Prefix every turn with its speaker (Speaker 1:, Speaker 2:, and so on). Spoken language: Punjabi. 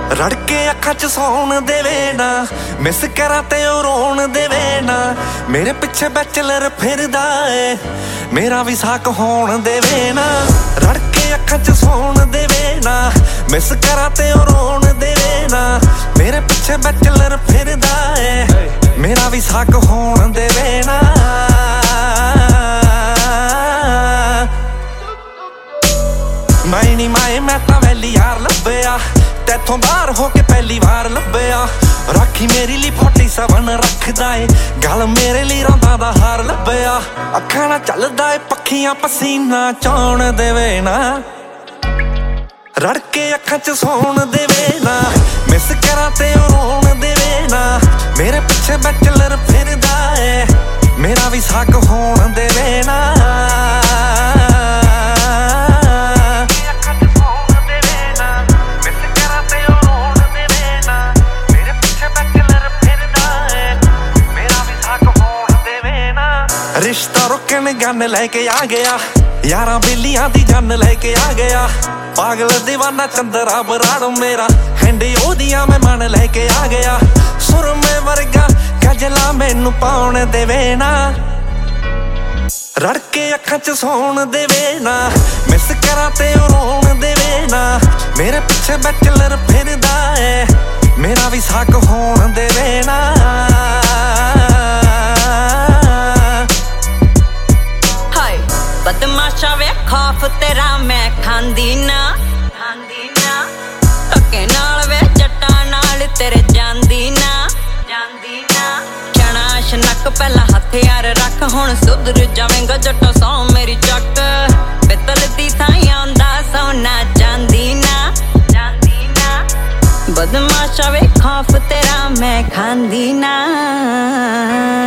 Speaker 1: ਰੜ ਕੇ ਅੱਖਾਂ 'ਚ ਸੌਣ ਦੇਵੇ ਨਾ, ਮਿਸ ਕਰਾਂ ਤੇ ਉਹ ਰੋਣ ਦੇਵੇ ਨਾ। ਮੇਰੇ ਪਿੱਛੇ ਬੈਚਲਰ ਫਿਰਦਾ ਏ, ਮੇਰਾ ਵੀ ਸਾਕ ਹੋਣ ਦੇਵੇ ਨਾ। ਰੜ ਕੇ ਅੱਖਾਂ 'ਚ ਸੌਣ ਦੇਵੇ ਨਾ, ਮਿਸ ਕਰਾਂ ਤੇ ਉਹ ਰੋਣ ਦੇਵੇ ਨਾ। ਮੇਰੇ ਪਿੱਛੇ ਬੈਚਲਰ ਫਿਰਦਾ ਏ, ਮੇਰਾ ਵੀ ਸਾਕ ਹੋਣ ਦੇਵੇ ਨਾ। ਮੈਂ ਤਾਂ ਵੈਲੀ ਯਾਰ ਲੱਭਿਆ, ਤੈਥੋਂ ਬਾਹਰ ਹੋ ਕੇ ਪਹਿਲੀ ਵਾਰ ਲੱਭਿਆ। ਰਾਖੀ ਮੇਰੀ ਲਈ 47 ਰੱਖਦਾ ਏ, ਗੱਲ ਮੇਰੇ ਲਈ ਰੌਂਦਾ ਦਾ ਹਾਰ ਲੱਭਿਆ। ਅੱਖਾਂ ਨਾਲ ਚੱਲਦਾ ਏ ਪੱਖੀਆਂ, ਪਸੀਨਾ ਚੌਣ ਦੇਵੇ ਨਾ। ਰੜ ਕੇ ਅੱਖਾਂ 'ਚ ਸੌਣ ਦੇਵੇ ਨਾ, ਮਿਸ ਕਰਾਂ ਤੇ ਉਹ ਰੋਣ ਦੇਵੇ ਨਾ। ਮੇਰੇ ਪਿੱਛੇ ਬੈਚਲਰ ਫਿਰਦਾ ਏ, ਮੇਰਾ ਵੀ ਸਾਕ ਹੋਣ ਦੇਵੇ ਨਾ। ਰਿਸ਼ਤਾ ਰੁਕਣ ਗੰਨ ਲੈ ਕੇ ਆ ਗਿਆ, ਯਾਰਾਂ ਬੇਲੀਆਂ ਦੀ ਜੰਨ ਲੈ ਕੇ ਆ ਗਿਆ। ਪਾਗਲ ਦੀਵਾਨਾ ਚੰਦਰਾ ਬਰਾੜ ਮੇਰਾ, ਹੈਂਡੀ ਉਹਦੀਆਂ ਮੈਂ ਮਨ ਲੈ ਕੇ ਆ ਗਿਆ। ਸੁਰਮੇ ਵਰਗਾ ਗਜਲਾ ਮੈਨੂੰ ਪਾਉਣ ਦੇਵੇ ਨਾ। ਰੜ ਕੇ ਅੱਖਾਂ 'ਚ ਸੌਣ ਦੇਵੇ ਨਾ, ਮਿਸ ਕਰਾਂ ਤੇ ਉਹ ਰੋਣ ਦੇਵੇ ਨਾ। ਮੇਰੇ ਪਿੱਛੇ ਬੈਚਲਰ ਫਿਰਦਾ ਏ, ਮੇਰਾ ਵੀ ਸਾਕ ਹੋਣ ਦੇਵੇ ਨਾ।
Speaker 2: ਬਦਮਾਸ਼ਾ ਵੇ ਖੌਫ ਤੇਰਾ ਮੈਂ ਖਾਂਦੀ ਨਾ, ਖਾਂਦੀ ਨਾ। ਧੱਕੇ ਨਾਲ ਵੇ ਜੱਟਾਂ ਨਾਲ ਤੇਰੇ ਜਾਂਦੀ ਨਾ, ਜਾਂਦੀ ਨਾ। ਛਣਾ ਸ਼ਨਕ ਪਹਿਲਾਂ ਹਥਿਆਰ ਰੱਖ, ਹੁਣ ਸੁਧਰ ਜਾਵੇਂਗਾ ਜੱਟਾ ਸੌ ਮੇਰੀ ਚੱਕ। ਪਿੱਤਲ ਦੀ ਥਾਂ ਆਉਂਦਾ ਸੋਨਾ ਜਾਂਦੀ ਨਾ, ਜਾਂਦੀ ਨਾ। ਬਦਮਾਸ਼ਾ ਵੇ ਖੌਫ ਤੇਰਾ ਮੈਂ ਖਾਂਦੀ ਨਾ।